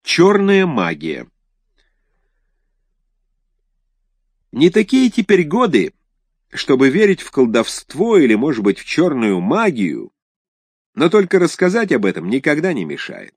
Черная магия. Не такие теперь годы, чтобы верить в колдовство или, может быть, в черную магию, но только рассказать об этом никогда не мешает.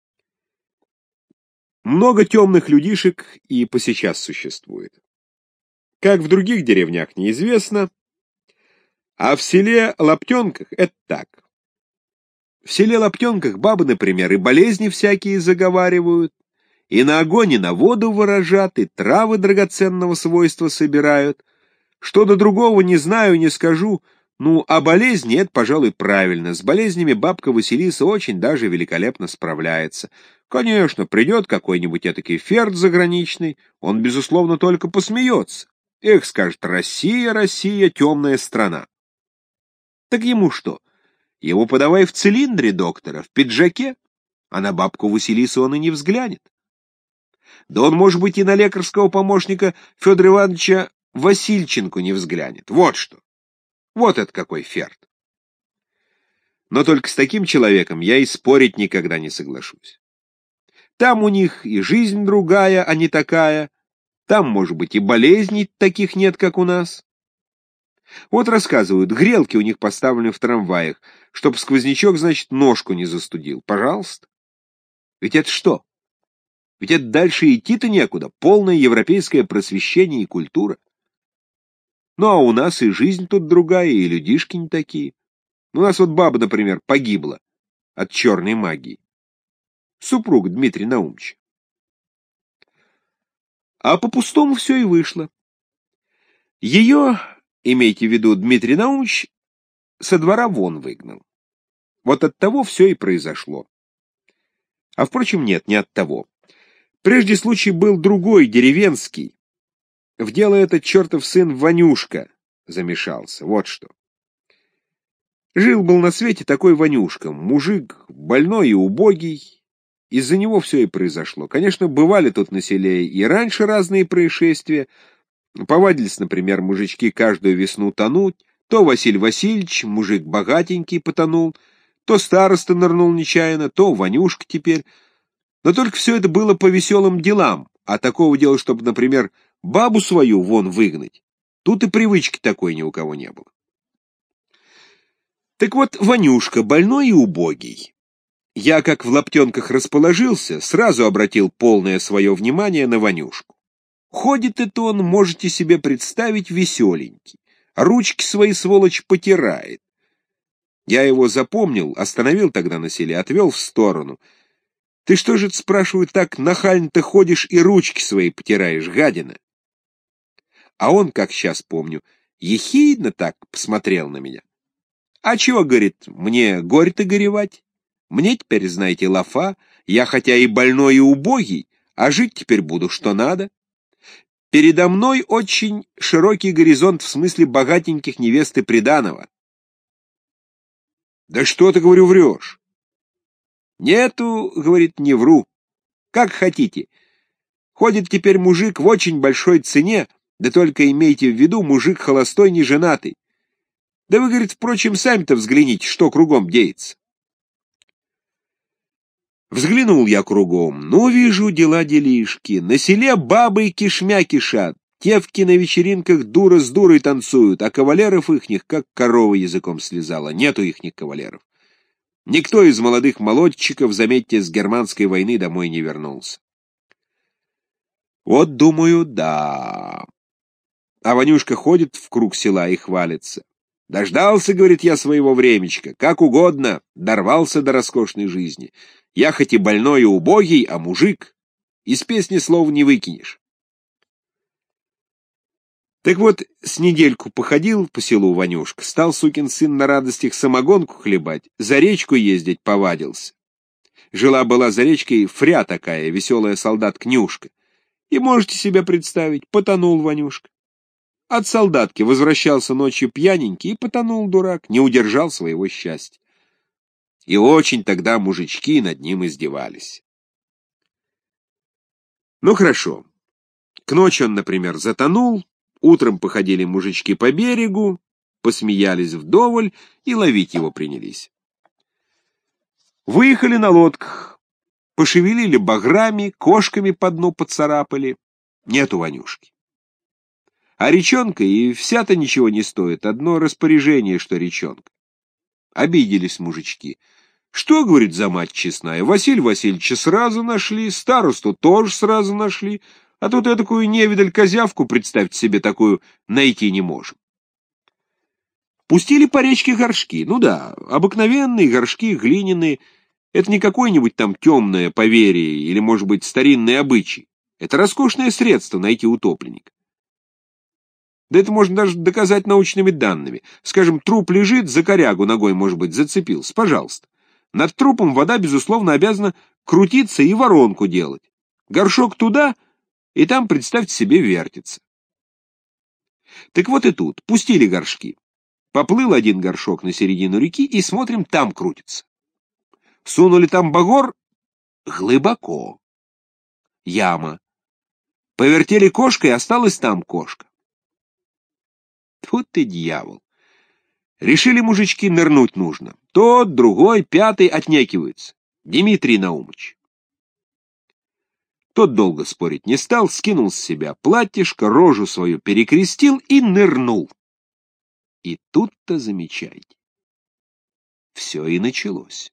Много темных людишек и посейчас существует. Как в других деревнях, неизвестно, а в селе Лаптенках это так. В селе Лаптенках бабы, например, и болезни всякие заговаривают, и на огонь, и на воду выражат, и травы драгоценного свойства собирают. Что до другого не знаю, не скажу. Ну, а болезни — это, пожалуй, правильно. С болезнями бабка Василиса очень даже великолепно справляется. Конечно, придет какой-нибудь этакий ферд заграничный, он, безусловно, только посмеется. Эх, скажет: Россия, Россия, темная страна. Так ему что? Его подавай в цилиндре доктора, в пиджаке, а на бабку Василису он и не взглянет. Да он, может быть, и на лекарского помощника Федора Ивановича Васильченко не взглянет. Вот что. Вот это какой ферд. Но только с таким человеком я и спорить никогда не соглашусь. Там у них и жизнь другая, а не такая. Там, может быть, и болезней таких нет, как у нас. Вот рассказывают, грелки у них поставлены в трамваях, чтоб сквознячок, значит, ножку не застудил. Пожалуйста. Ведь это что? Ведь это дальше идти-то некуда. Полное европейское просвещение и культура. Ну, а у нас и жизнь тут другая, и людишки не такие. У нас вот баба, например, погибла от черной магии. Супруг Дмитрия Наумовича. А по-пустому все и вышло. Ее, имейте в виду, Дмитрий Наумович, со двора вон выгнал. Вот от того все и произошло. А, впрочем, нет, не от того. Прежде случай был другой, деревенский. В дело этот чертов сын Ванюшка замешался. Вот что. Жил-был на свете такой Ванюшка, мужик больной и убогий. Из-за него все и произошло. Конечно, бывали тут на селе и раньше разные происшествия. Повадились, например, мужички каждую весну тонуть. То Василий Васильевич, мужик богатенький, потонул, то староста нырнул нечаянно, то Ванюшка теперь. Но только все это было по веселым делам, а такого дела, чтобы, например, бабу свою вон выгнать, тут и привычки такой ни у кого не было. Так вот, Ванюшка больной и убогий. Я, как в Лаптенках расположился, сразу обратил полное свое внимание на Ванюшку. Ходит это он, можете себе представить, веселенький. Ручки свои, сволочь, потирает. Я его запомнил, остановил тогда на селе, отвел в сторону. Ты что же, спрашиваю, так нахально-то ходишь и ручки свои потираешь, гадина? А он, как сейчас помню, ехидно так посмотрел на меня. А чего, говорит, мне горе-то горевать? Мне теперь, знаете, лафа, я хотя и больной, и убогий, а жить теперь буду что надо. Передо мной очень широкий горизонт в смысле богатеньких невест и приданого. Да что ты, говорю, врешь? Нету, говорит, не вру. Как хотите. Ходит теперь мужик в очень большой цене, да только имейте в виду, мужик холостой, не женатый. Да вы, говорит, впрочем, сами-то взгляните, что кругом деется. Взглянул я кругом, ну, вижу дела-делишки. На селе бабы кишмя кишат, девки на вечеринках дура с дурой танцуют, а кавалеров ихних, как корова языком слезала, нету ихних кавалеров. Никто из молодых молодчиков, заметьте, с германской войны домой не вернулся. Вот, думаю, да. А Ванюшка ходит в круг села и хвалится. Дождался, говорит, я своего времечка, как угодно, дорвался до роскошной жизни. Я хоть и больной и убогий, а мужик. Из песни слов не выкинешь. Так вот, с недельку походил по селу Ванюшка, стал сукин сын на радостях самогонку хлебать, за речку ездить повадился. Жила-была за речкой фря такая, веселая солдатка Нюшка. И можете себе представить, потонул Ванюшка. От солдатки возвращался ночью пьяненький и потонул дурак, не удержал своего счастья. И очень тогда мужички над ним издевались. Ну хорошо. К ночи он, например, затонул, утром походили мужички по берегу, посмеялись вдоволь и ловить его принялись. Выехали на лодках. Пошевелили баграми, кошками по дну поцарапали. Нету Ванюшки. А речонка и вся-то ничего не стоит, одно распоряжение, что речонка. Обиделись мужички. Что, говорит, за мать честная? Василия Васильевича сразу нашли, старосту тоже сразу нашли, а тут такую невидаль-козявку, представьте себе, такую найти не можем. Пустили по речке горшки. Ну да, обыкновенные горшки, глиняные. Это не какое-нибудь там темное поверье или, может быть, старинный обычай. Это роскошное средство найти утопленника. Да это можно даже доказать научными данными. Скажем, труп лежит, за корягу ногой, может быть, зацепился. Пожалуйста. Над трупом вода, безусловно, обязана крутиться и воронку делать. Горшок туда, и там, представьте себе, вертится. Так вот и тут. Пустили горшки. Поплыл один горшок на середину реки, и смотрим, там крутится. Сунули там багор глубоко. Яма. Повертели кошкой, осталась там кошка. Вот ты дьявол. Решили мужички, нырнуть нужно. Тот, другой, пятый отнекиваются. Дмитрий Наумыч. Тот долго спорить не стал, скинул с себя платьишко, рожу свою перекрестил и нырнул. И тут-то замечайте. Все и началось.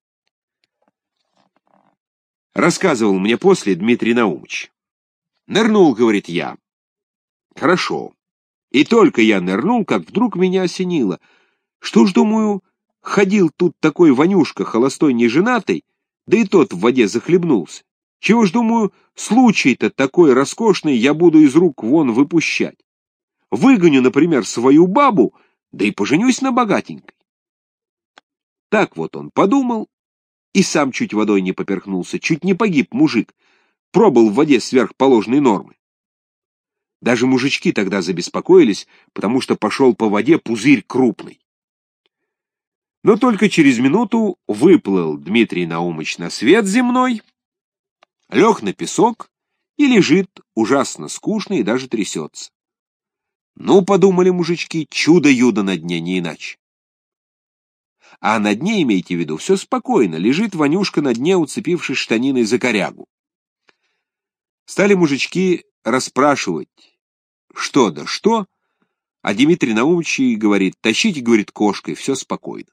Рассказывал мне после Дмитрий Наумыч. Нырнул, говорит, я. Хорошо. И только я нырнул, как вдруг меня осенило. Что ж, думаю, ходил тут такой Ванюшка, холостой неженатый, да и тот в воде захлебнулся. Чего ж, думаю, случай-то такой роскошный я буду из рук вон выпущать. Выгоню, например, свою бабу, да и поженюсь на богатенькой. Так вот он подумал, и сам чуть водой не поперхнулся, чуть не погиб мужик, пробыл в воде сверх положенной нормы. Даже мужички тогда забеспокоились, потому что пошел по воде пузырь крупный. Но только через минуту выплыл Дмитрий Наумыч на свет земной, лег на песок и лежит ужасно скучно и даже трясется. Ну, подумали мужички, чудо-юдо на дне, не иначе. А на дне, имейте в виду, все спокойно, лежит Ванюшка на дне, уцепившись штаниной за корягу. Стали мужички расспрашивать, что да что, а Дмитрий Наумыч говорит, тащите, говорит, кошкой, все спокойно.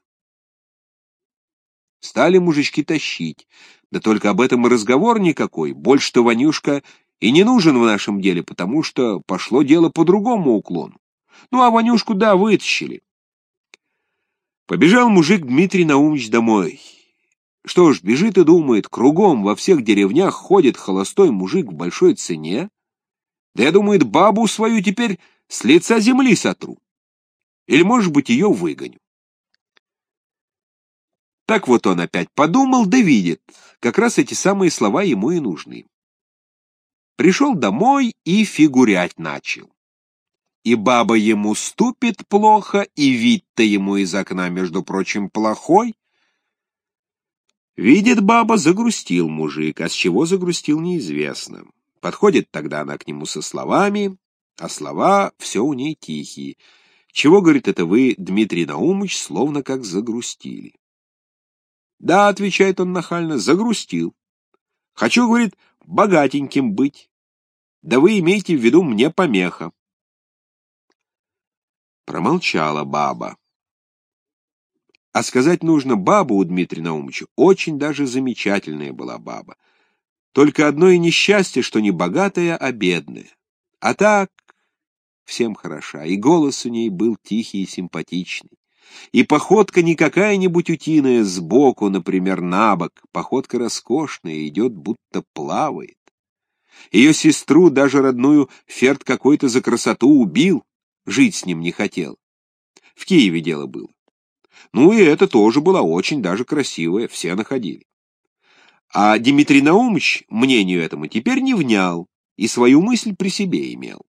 Стали мужички тащить, да только об этом и разговор никакой, больше-то Ванюшка и не нужен в нашем деле, потому что пошло дело по другому уклону. Ну, а Ванюшку, да, вытащили. Побежал мужик Дмитрий Наумыч домой. Что ж, бежит и думает, кругом во всех деревнях ходит холостой мужик в большой цене, да я, думает, бабу свою теперь с лица земли сотру. Или, может быть, ее выгоню. Так вот он опять подумал, да видит, как раз эти самые слова ему и нужны. Пришел домой и фигурять начал. И баба ему ступит плохо, и вид-то ему из окна, между прочим, плохой. Видит баба, загрустил мужик, а с чего загрустил, неизвестно. Подходит тогда она к нему со словами, а слова все у ней тихие. Чего, говорит, это вы, Дмитрий Наумыч, словно как загрустили? Да, отвечает он нахально, загрустил. Хочу, говорит, богатеньким быть. Да вы имейте в виду мне помеха. Промолчала баба. А сказать нужно, баба у Дмитрия Наумыча очень даже замечательная была баба. Только одно и несчастье, что не богатая, а бедная. А так всем хороша, и голос у ней был тихий и симпатичный. И походка не какая-нибудь утиная сбоку, например, набок, походка роскошная, идет, будто плавает. Ее сестру, даже родную, Ферд какой-то за красоту убил, жить с ним не хотел. В Киеве дело было. Ну и это тоже была очень даже красивая, все находили. А Дмитрий Наумыч мнению этому теперь не внял и свою мысль при себе имел.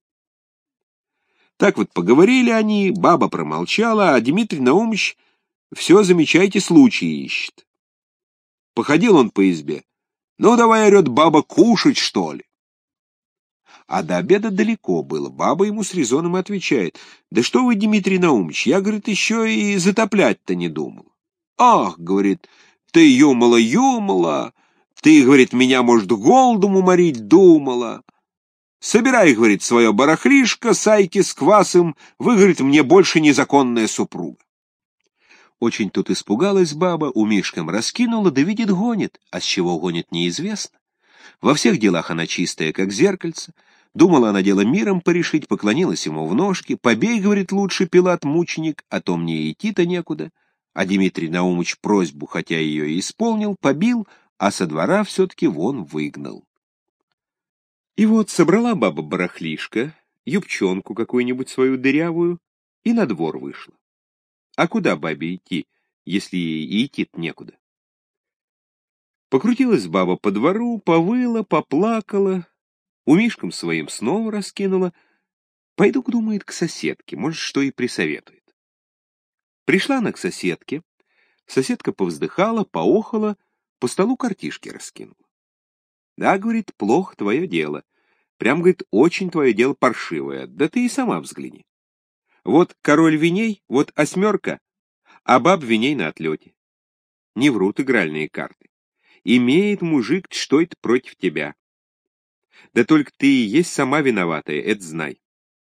Так вот поговорили они, баба промолчала, а Дмитрий Наумыч все, замечайте, случаи ищет. Походил он по избе. Ну, давай, орет баба, кушать, что ли? А до обеда далеко было. Баба ему с резоном отвечает. Да что вы, Дмитрий Наумыч, я, говорит, еще и затоплять-то не думал. Ах, говорит, ты юмала, Ты, говорит, меня, может, голодом уморить думала. Собирай, говорит, свое барахлишко, сайки с квасом, вы, говорит, мне больше незаконная супруга. Очень тут испугалась баба, умишком раскинула, да видит, гонит, а с чего гонит, неизвестно. Во всех делах она чистая, как зеркальце. Думала она дело миром порешить, поклонилась ему в ножки. Побей, говорит, лучше, Пилат, мученик, а то мне идти-то некуда. А Дмитрий Наумыч просьбу, хотя ее и исполнил, побил, а со двора все-таки вон выгнал. И вот собрала баба барахлишко, юбчонку какую-нибудь свою дырявую, и на двор вышла. А куда бабе идти, если ей и идти-то некуда? Покрутилась баба по двору, повыла, поплакала, умишком своим снова раскинула. Пойду-ка, думает, к соседке, может, что и присоветует. Пришла она к соседке, соседка повздыхала, поохала, по столу картишки раскинула. Да, говорит, плохо твое дело. Прям, говорит, очень твое дело паршивое, да ты и сама взгляни. Вот король виней, вот осьмерка, а баб виней на отлете. Не врут игральные карты. Имеет мужик что-то против тебя. Да только ты и есть сама виноватая, это знай.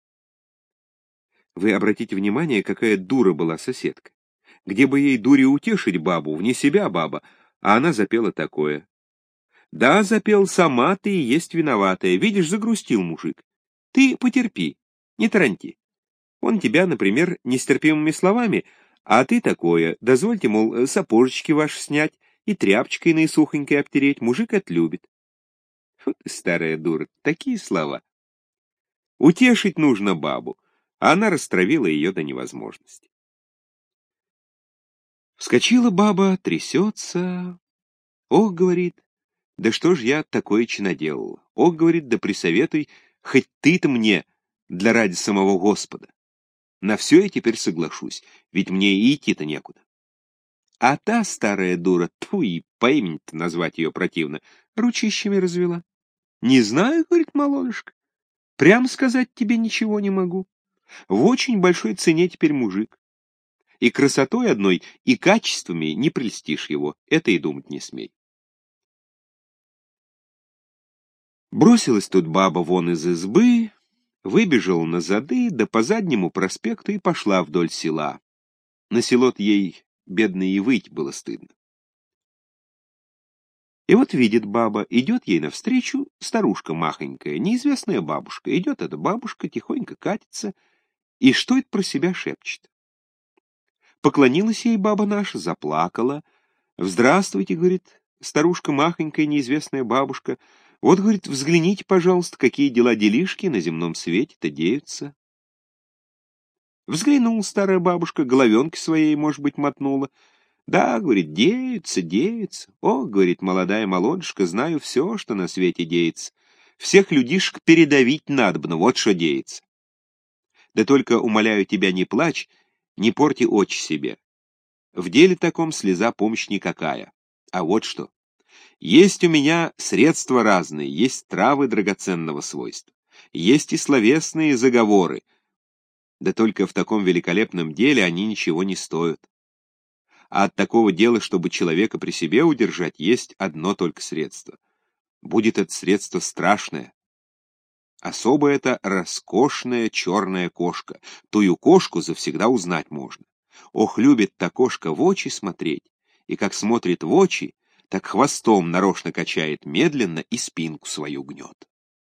Вы обратите внимание, какая дура была соседка. Где бы ей дуре утешить бабу, вне себя баба, а она запела такое. Да, запел, сама ты и есть виноватая. Видишь, загрустил мужик. Ты потерпи, не таранти. Он тебя, например, нестерпимыми словами, а ты такое. Дозвольте, мол, сапожечки ваши снять и тряпочкой наисухонькой обтереть. Мужик отлюбит. Вот старая дура, такие слова. Утешить нужно бабу, а она растравила ее до невозможности. Вскочила баба, трясется. Ох, говорит, да что ж я такое-че наделала? Ох, говорит, да присоветуй, хоть ты-то мне, для ради самого Господа. На все я теперь соглашусь, ведь мне и идти-то некуда. А та старая дура, тьфу, и по имени-то назвать ее противно, ручищами развела. Не знаю, говорит, молодушка, прям сказать тебе ничего не могу. В очень большой цене теперь мужик. И красотой одной, и качествами не прельстишь его, это и думать не смей. Бросилась тут баба вон из избы, выбежала на зады, да по заднему проспекту и пошла вдоль села. На село-то ей, бедной, и выйти было стыдно. И вот видит баба, идет ей навстречу старушка махонькая, неизвестная бабушка. Идет эта бабушка, тихонько катится, и что это про себя шепчет. Поклонилась ей баба наша, заплакала. «Здравствуйте», — говорит, старушка махонькая, неизвестная бабушка. «Вот, — говорит, — взгляните, пожалуйста, какие дела-делишки на земном свете-то деются». Взглянула старая бабушка, головенки своей, может быть, мотнула. «Да, — говорит, — деются, деются. О, — говорит, — молодая молодушка, знаю все, что на свете деется. Всех людишек передавить надобно, вот что деется. Да только, умоляю тебя, не плачь, не порти очи себе. В деле таком слеза помощь никакая. А вот что. Есть у меня средства разные, есть травы драгоценного свойства, есть и словесные заговоры, да только в таком великолепном деле они ничего не стоят. А от такого дела, чтобы человека при себе удержать, есть одно только средство. Будет это средство страшное. Особо это роскошная черная кошка. Тую кошку завсегда узнать можно. Ох, любит та кошка в очи смотреть, и как смотрит в очи, так хвостом нарочно качает медленно и спинку свою гнет.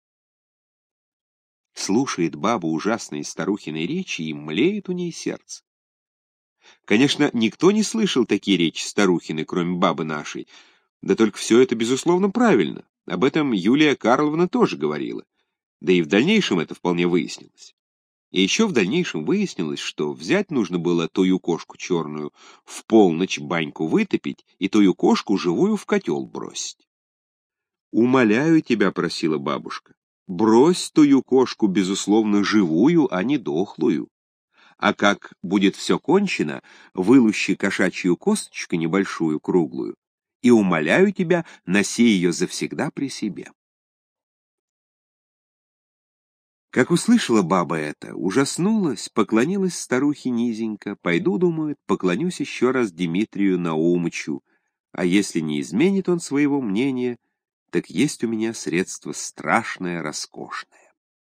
Слушает баба ужасные старухиной речи, и млеет у ней сердце. Конечно, никто не слышал такие речи старухины, кроме бабы нашей, да только все это, безусловно, правильно. Об этом Юлия Карловна тоже говорила, да и в дальнейшем это вполне выяснилось. И еще в дальнейшем выяснилось, что взять нужно было тую кошку черную, в полночь баньку вытопить и тую кошку живую в котел бросить. «Умоляю тебя, — просила бабушка, — брось тую кошку, безусловно, живую, а не дохлую. А как будет все кончено, вылущи кошачью косточку небольшую, круглую, и, умоляю тебя, носи ее завсегда при себе». Как услышала баба это, ужаснулась, поклонилась старухе низенько. Пойду, думает, поклонюсь еще раз Дмитрию Наумычу, А если не изменит он своего мнения, так есть у меня средство страшное, роскошное.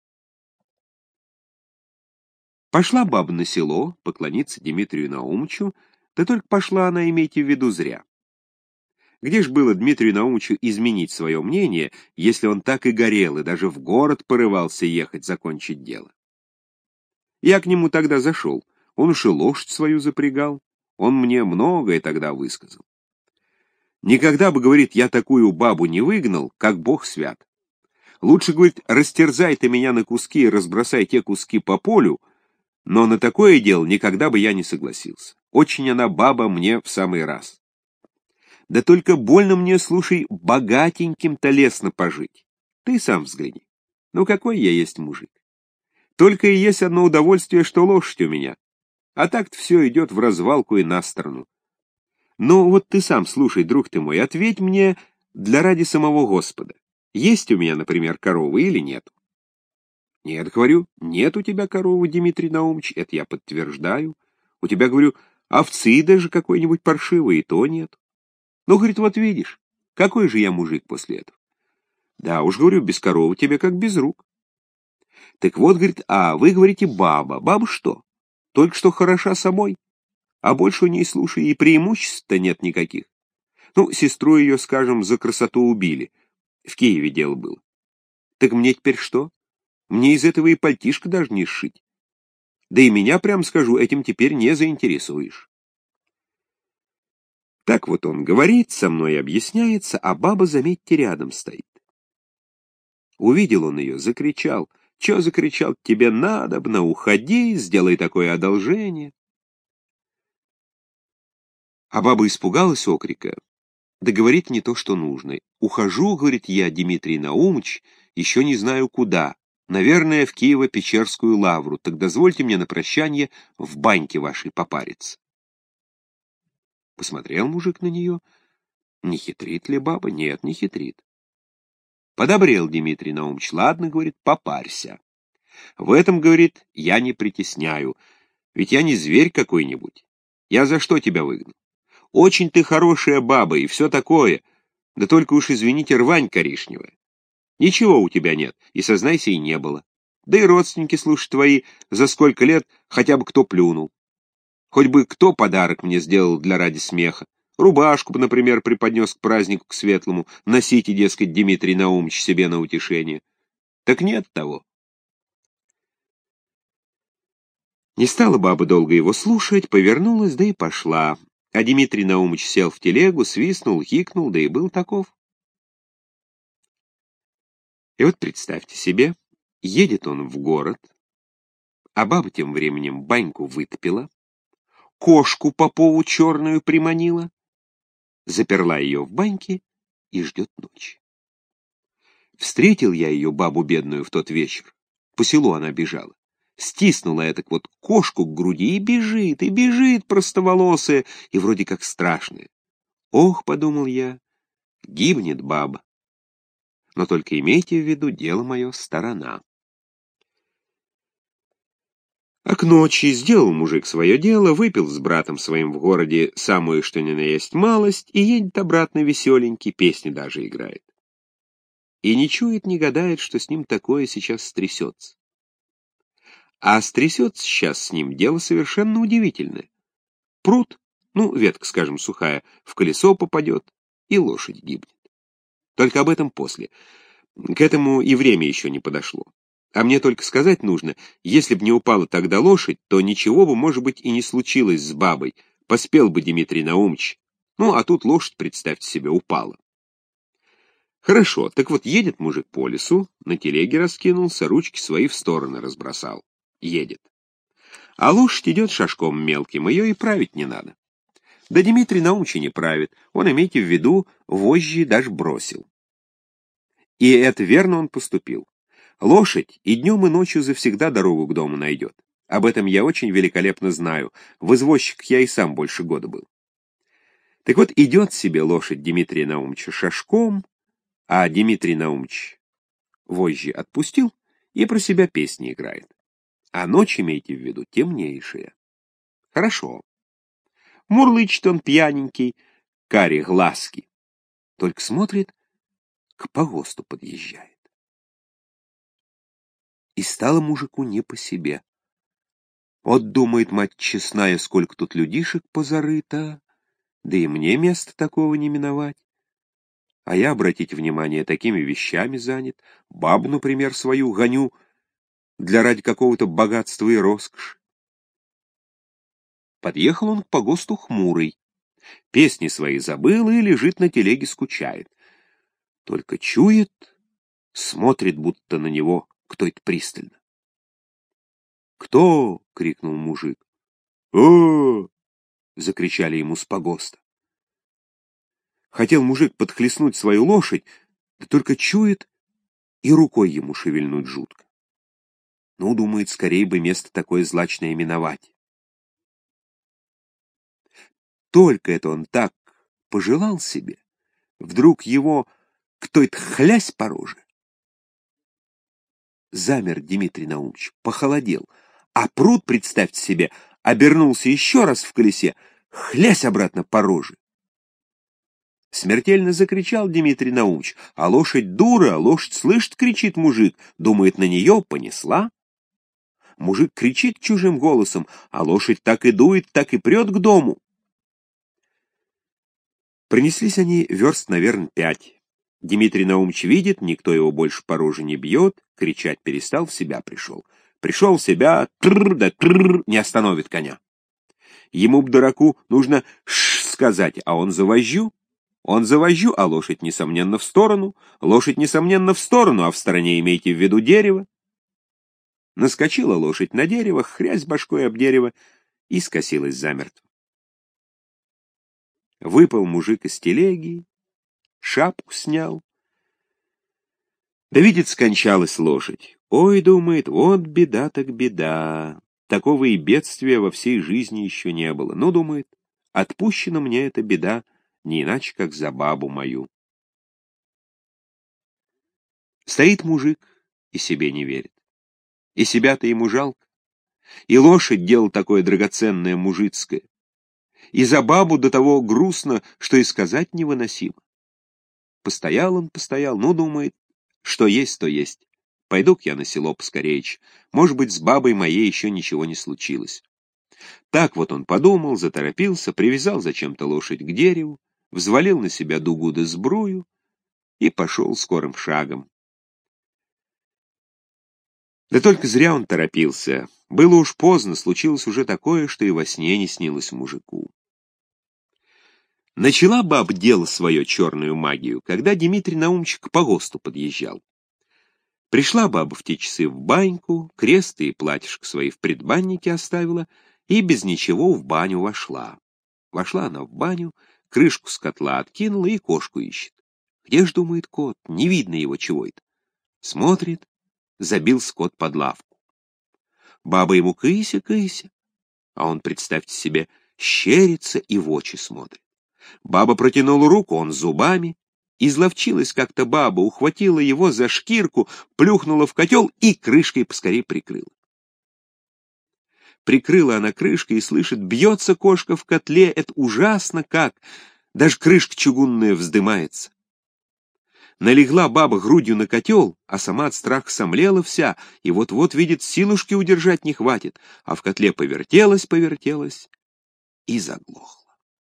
Пошла баба на село поклониться Дмитрию Наумычу, да только пошла она, имейте в виду, зря. Где ж было Дмитрию Наумычу изменить свое мнение, если он так и горел, и даже в город порывался ехать закончить дело? Я к нему тогда зашел, он уж и лошадь свою запрягал, он мне многое тогда высказал. Никогда бы, говорит, я такую бабу не выгнал, как Бог свят. Лучше, говорит, растерзай ты меня на куски и разбросай те куски по полю, но на такое дело никогда бы я не согласился. Очень она баба мне в самый раз. Да только больно мне, слушай, богатеньким-то лестно пожить. Ты сам взгляни. Ну какой я есть мужик? Только и есть одно удовольствие, что лошадь у меня. А так-то все идет в развалку и на сторону. Ну вот ты сам, слушай, друг ты мой, ответь мне для ради самого Господа. Есть у меня, например, коровы или нет? Нет, говорю, нет у тебя коровы, Дмитрий Наумович, это я подтверждаю. У тебя, говорю, овцы даже какой-нибудь паршивой, и то нет. Ну, говорит, вот видишь, какой же я мужик после этого. Да уж, говорю, без коровы тебе как без рук. Так вот, говорит, а вы говорите баба. Баба что? Только что хороша самой, а больше у ней, слушай, и преимуществ-то нет никаких. Ну, сестру ее, скажем, за красоту убили. В Киеве дело было. Так мне теперь что? Мне из этого и пальтишко даже не сшить. Да и меня, прям скажу, этим теперь не заинтересуешь. Так вот он говорит, со мной объясняется, а баба, заметьте, рядом стоит. Увидел он ее, закричал. Че закричал? Тебе надобно, уходи, сделай такое одолжение. А баба испугалась окрика. Да говорит не то, что нужно. Ухожу, говорит я, Дмитрий Наумыч, еще не знаю куда. Наверное, в Киево-Печерскую лавру. Так дозвольте мне на прощание в баньке вашей попариться. Посмотрел мужик на нее. Не хитрит ли баба? Нет, не хитрит. Подобрел Дмитрий Наумыч. Ладно, говорит, попарься. В этом, говорит, я не притесняю. Ведь я не зверь какой-нибудь. Я за что тебя выгнал? Очень ты хорошая баба и все такое. Да только уж, извините, рвань коричневая. Ничего у тебя нет, и, сознайся, и не было. Да и родственники, слушай, твои, за сколько лет хотя бы кто плюнул. Хоть бы кто подарок мне сделал для ради смеха. Рубашку бы, например, преподнес к празднику, к светлому. Носите, дескать, Дмитрий Наумович, себе на утешение. Так нет того. Не стала баба долго его слушать, повернулась, да и пошла. А Дмитрий Наумович сел в телегу, свистнул, хикнул, да и был таков. И вот представьте себе, едет он в город, а баба тем временем баньку вытопила, кошку Попову черную приманила, заперла ее в баньке и ждет ночи. Встретил я ее, бабу бедную, в тот вечер. По селу она бежала. Стиснула этак вот кошку к груди и бежит простоволосая, и вроде как страшная. Ох, подумал я, гибнет баба. Но только имейте в виду, дело мое сторона. А к ночи сделал мужик свое дело, выпил с братом своим в городе самую что ни на есть малость и едет обратно веселенький, песни даже играет. И не чует, не гадает, что с ним такое сейчас стрясется. А стрясется сейчас с ним дело совершенно удивительное. Прут, ну, ветка, скажем, сухая, в колесо попадет, и лошадь гибнет. Только об этом после. К этому и время еще не подошло. А мне только сказать нужно, если б не упала тогда лошадь, то ничего бы, может быть, и не случилось с бабой. Поспел бы Дмитрий Наумович. Ну, а тут лошадь, представьте себе, упала. Хорошо, так вот едет мужик по лесу, на телеге раскинулся, ручки свои в стороны разбросал. Едет. А лошадь идет шажком мелким, ее и править не надо. Да Дмитрий Наумович не правит, он, имейте в виду, вожжи даже бросил. И это верно он поступил. Лошадь и днем, и ночью завсегда дорогу к дому найдет. Об этом я очень великолепно знаю. В извозчиках я и сам больше года был. Так вот, идет себе лошадь Дмитрия Наумовича шажком, а Дмитрий Наумович вожжи отпустил и про себя песни играет. А ночь, имейте в виду, темнейшая. Хорошо. Мурлычет он пьяненький, карие глазки. Только смотрит, к погосту подъезжает. И стало мужику не по себе. Вот думает, мать честная, сколько тут людишек позарыто, да и мне места такого не миновать. А я, обратите внимание, такими вещами занят. Бабу, например, свою гоню ради какого-то богатства и роскоши. Подъехал он к погосту хмурый. Песни свои забыл и лежит на телеге, скучает. Только чует, смотрит будто на него кто-то пристально. «Кто?» — крикнул мужик. «О!» — закричали ему с погоста. Хотел мужик подхлестнуть свою лошадь, да только чует, и рукой ему шевельнуть жутко. Ну, думает, скорее бы место такое злачное миновать. Только это он так пожелал себе, вдруг его кто-то хлясь по роже. Замер Дмитрий Наумович, похолодел, а пруд, представьте себе, обернулся еще раз в колесе, хлясь обратно по роже. Смертельно закричал Дмитрий Наумович, а лошадь дура, лошадь слышит, кричит мужик, думает, на нее понесла. Мужик кричит чужим голосом, а лошадь так и дует, так и прет к дому. Принеслись они верст, наверное, 5. Дмитрий Наумович видит, никто его больше по роже не бьет, кричать перестал, в себя пришел. Пришел в себя, тррр да тррр, не остановит коня. Ему б, дураку, нужно «ш» сказать, а он за вожжу. Он за вожжу, а лошадь, несомненно, в сторону. Лошадь, несомненно, в сторону, а в стороне имейте в виду дерево. Наскочила лошадь на дерево, хрясь башкой об дерево и скосилась замертво. Выпал мужик из телеги, шапку снял. Да видит, скончалась лошадь. Ой, думает, вот беда так беда. Такого и бедствия во всей жизни еще не было. Ну, думает, отпущена мне эта беда, не иначе, как за бабу мою. Стоит мужик и себе не верит. И себя-то ему жалко. И лошадь дело такое драгоценное мужицкое. И за бабу до того грустно, что и сказать невыносимо. Постоял он, постоял, ну, думает, что есть, то есть. Пойду-ка я на село поскорее. Может быть, с бабой моей еще ничего не случилось. Так вот он подумал, заторопился, привязал зачем-то лошадь к дереву, взвалил на себя дугу да сбрую и пошел скорым шагом. Да только зря он торопился. Было уж поздно, случилось уже такое, что и во сне не снилось мужику. Начала баба дело свое, черную магию, когда Дмитрий Наумович к погосту подъезжал. Пришла баба в те часы в баньку, кресты и платьишко свои в предбаннике оставила и без ничего в баню вошла. Вошла она в баню, крышку с котла откинула и кошку ищет. Где ж, думает, кот? Не видно его чего это. Смотрит, забился кот под лавку. Баба ему кыся, кыся, а он, представьте себе, щерится и в очи смотрит. Баба протянула руку, он зубами. Изловчилась как-то баба, ухватила его за шкирку, плюхнула в котел и крышкой поскорей прикрыла. Прикрыла она крышкой и слышит, бьется кошка в котле, это ужасно как, даже крышка чугунная вздымается. Налегла баба грудью на котел, а сама от страха сомлела вся, и вот-вот, видит, силушки удержать не хватит, а в котле повертелась и заглохла.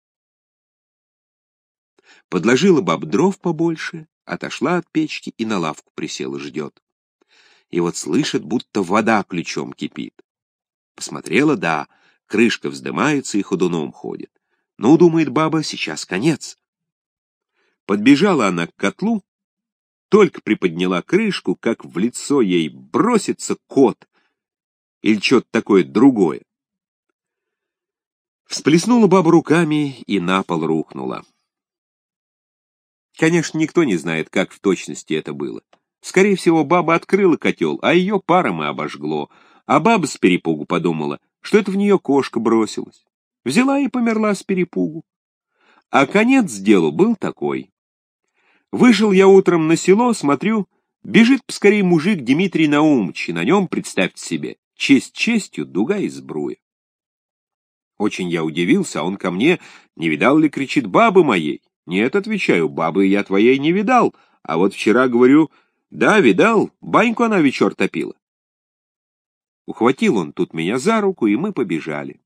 Подложила баб дров побольше, отошла от печки и на лавку присела, ждет. И вот слышит, будто вода ключом кипит. Посмотрела, да, крышка вздымается и ходуном ходит. Ну, думает баба, сейчас конец. Подбежала она к котлу, только приподняла крышку, как в лицо ей бросится кот или что-то такое другое. Всплеснула баба руками и на пол рухнула. Конечно, никто не знает, как в точности это было. Скорее всего, баба открыла котел, а ее паром и обожгло. А баба с перепугу подумала, что это в нее кошка бросилась. Взяла и померла с перепугу. А конец делу был такой. Вышел я утром на село, смотрю, бежит поскорей мужик Дмитрий Наумович, и на нем, представьте себе, честь честью, дуга и сбруя. Очень я удивился, а он ко мне: «Не видал ли, кричит, бабы моей?» «Нет, — отвечаю, — бабы я твоей не видал, а вот вчера, говорю, да, видал, баньку она вечер топила». Ухватил он тут меня за руку, и мы побежали.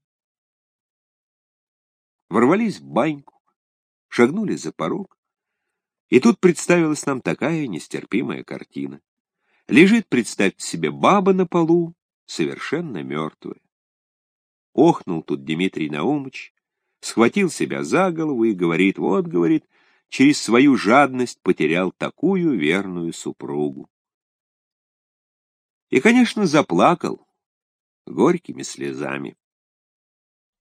Ворвались в баньку, шагнули за порог, и тут представилась нам такая нестерпимая картина. Лежит, представьте себе, баба на полу, совершенно мертвая. Охнул тут Дмитрий Наумыч, схватил себя за голову и говорит: вот, говорит, через свою жадность потерял такую верную супругу. И, конечно, заплакал горькими слезами.